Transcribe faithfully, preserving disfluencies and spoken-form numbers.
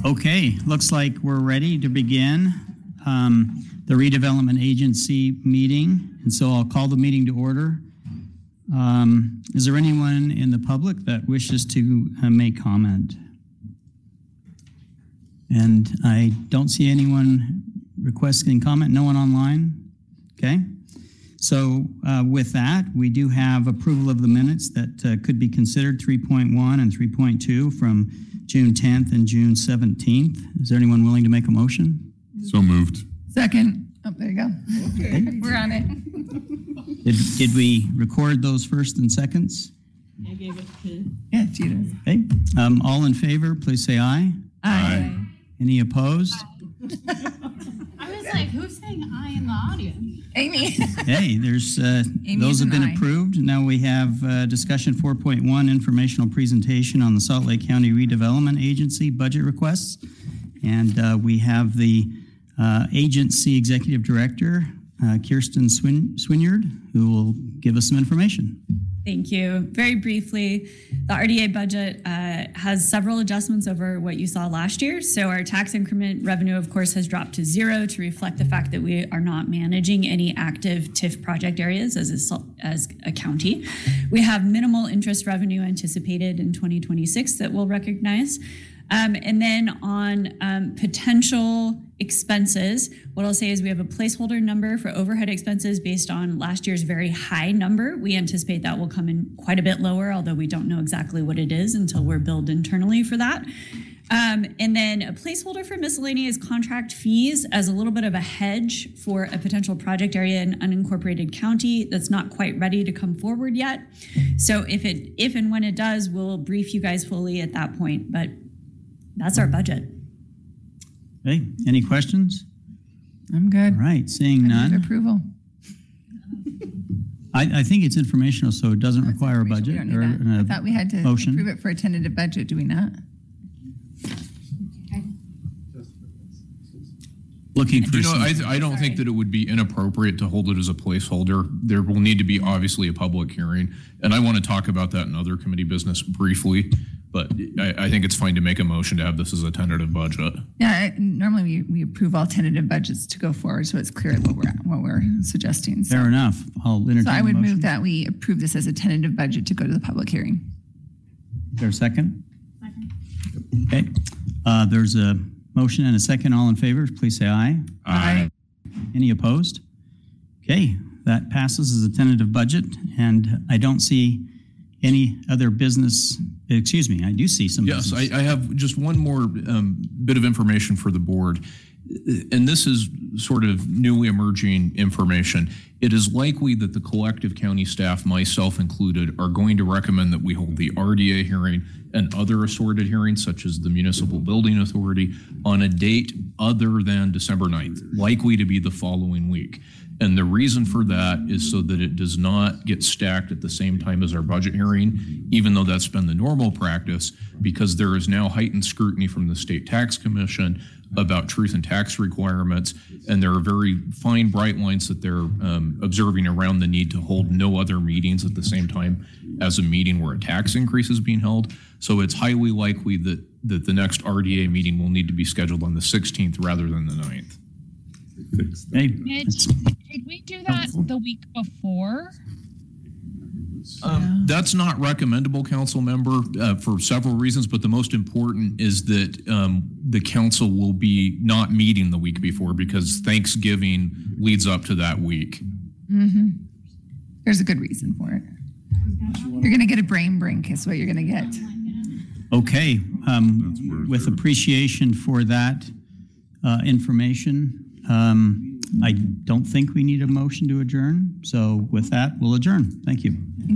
Okay, looks like we're ready to begin um, the redevelopment agency meeting. And so I'll call the meeting to order. Um, is there anyone in the public that wishes to uh, make comment? And I don't see anyone requesting comment. No one online? Okay. So uh, with that, we do have approval of the minutes that uh, could be considered, three point one and three point two from June tenth and June seventeenth. Is there anyone willing to make a motion? So moved. Second. Oh, there you go. Okay. We're on it. Did, did we record those first and seconds? I gave it to... Yeah, Gina. Okay. Um, all in favor, please say aye. Aye. Any opposed? I was like, who's saying aye in the audience? Amy. Hey, there's uh, Amy those is have an been aye. approved. Now we have uh, discussion four point one, informational presentation on the Salt Lake County Redevelopment Agency budget requests. And uh, we have the uh, agency executive director, uh, Kirsten Swin- Swinyard, who will give us some information. Thank you. Very briefly, the R D A budget uh, has several adjustments over what you saw last year. So our tax increment revenue, of course, has dropped to zero to reflect the fact that we are not managing any active T I F project areas as a, as a county. We have minimal interest revenue anticipated in twenty twenty-six that we'll recognize. Um, and then on um, potential expenses, what I'll say is we have a placeholder number for overhead expenses based on last year's very high number. We anticipate that will come in quite a bit lower, although we don't know exactly what it is until we're billed internally for that. Um, and then a placeholder for miscellaneous contract fees as a little bit of a hedge for a potential project area in unincorporated county that's not quite ready to come forward yet. So if it, if and when it does, we'll brief you guys fully at that point, but that's our budget. Okay, any questions? I'm good. All right, seeing I need none. approval. I, I think it's informational, so it doesn't That's require a information. budget We or don't need that. I a thought we had to motion. approve it for a tentative budget. Do we not? Looking for You know, some, I, th- I don't think that it would be inappropriate to hold it as a placeholder. There will need to be obviously a public hearing, and I want to talk about that in other committee business briefly, but I, I think it's fine to make a motion to have this as a tentative budget. Yeah, I, normally we, we approve all tentative budgets to go forward, so it's clear what we're what we're suggesting. So, fair enough. I'll entertain so I a would motion. move that we approve this as a tentative budget to go to the public hearing. Is there a second? Second. Okay. Uh, there's a motion and a second. All in favor, please say aye. Aye. Any opposed? Okay, that passes as a tentative budget, and I don't see any other business. Excuse me, I do see some Yes, business. I, I have just one more um, bit of information for the board, and this is sort of newly emerging information. It is likely that the collective county staff, myself included, are going to recommend that we hold the R D A hearing and other assorted hearings, such as the Municipal Building Authority, on a date other than December ninth, likely to be the following week. And the reason for that is so that it does not get stacked at the same time as our budget hearing, even though that's been the normal practice, because there is now heightened scrutiny from the State Tax Commission about truth and tax requirements. And there are very fine, bright lines that they're um, observing around the need to hold no other meetings at the same time as a meeting where a tax increase is being held. So it's highly likely that, that the next R D A meeting will need to be scheduled on the sixteenth rather than the ninth. Hey, Mitch, could we do that the week before? Um, that's not recommendable, council member, uh, for several reasons, but the most important is that um, the council will be not meeting the week before because Thanksgiving leads up to that week. Mm-hmm. There's a good reason for it. You're going to get a brain brink is what you're going to get. okay. Um, with appreciation for that uh, information, um, I don't think we need a motion to adjourn. So with that, we'll adjourn. Thank you.